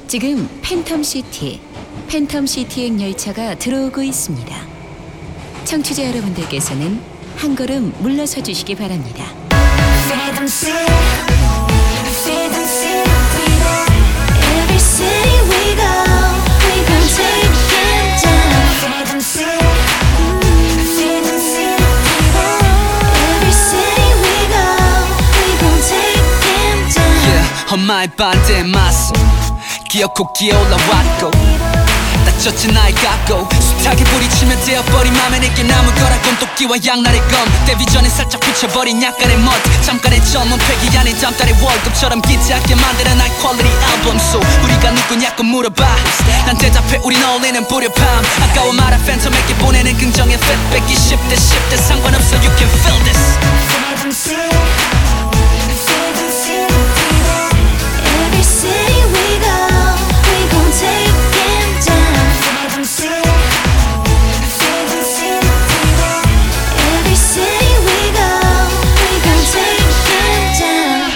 지금 팬텀시티행 열차가 들어오고 있습니다. 청취자 여러분들께서는 한 걸음 물러서 주시기 바랍니다. Every city we go, we gon' take it down. Every city we go, we gon' take it down. Yeah, 엄마의 반대 맞서 기어코 기어올라왔고 다쳤지 나의 각오 숱하게 부딪히면 되어버린 맘에 내게 남은 거라곤 도끼와 양날의 검 데뷔 전에 살짝 비춰버린 약간의 멋 잠깐의 젊은 패기 아닌 다음 달의 월급처럼 기지하게 만드는 high quality 앨범 속 우리가 누구냐고 물어봐 난 대답해 우린 어울리는 불협함 아까워 말한 팬텀에게 보내는 긍정의 feedback 20대 10대 상관없어 you can feel this. Every city we go, we gon' take it down. Every city we go, we gon' take it down.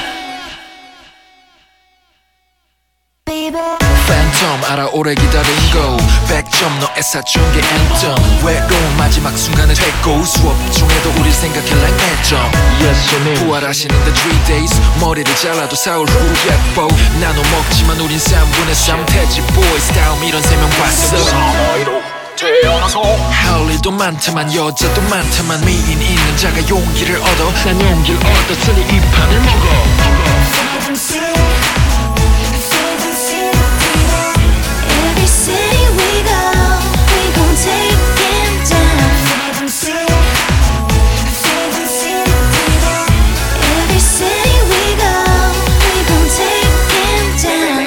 Baby. 팬텀 알아 오래 기다린 거 100점 너의 사춘기 anthem 외로운 마지막 순간을 했고 수업 중에도 우릴 생각해 like 매점 부활하시는데 3 days 머리를 잘라도 사흘 후 예뻐 나눠 먹지만 우린 3분의 3 태지 boys 다음 이런 3명 봤어 할 일도 많다만 여자도 많다만 미인 있는 자가 용기를 얻어 난 용기를 얻었으니 이 판을 먹어 Every city we go, we gon' take it down. Every city we go, we gon' take it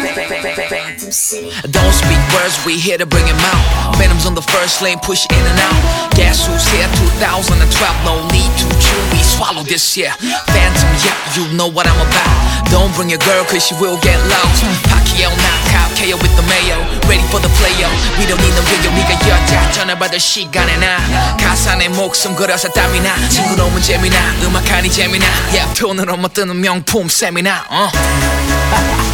down. Don't speak words, we here to bring him out. Phantoms on the first lane, push in and out. Guess who's here? 2012, no need to chew. We swallow this year. Phantom, yeah, you know what I'm about. Don't bring your girl, cause she will get lost. Pacquiao knockout, KO with the mayo. Ready for the player. We don't need no video. 네가 여자 전화받을 시간에 나. 가사 내 목숨 걸어서 땀이 나. 징그러우면 재미나. 음악하니 재미나. Yeah, 돈으로 못 뜨는 명품 세미나.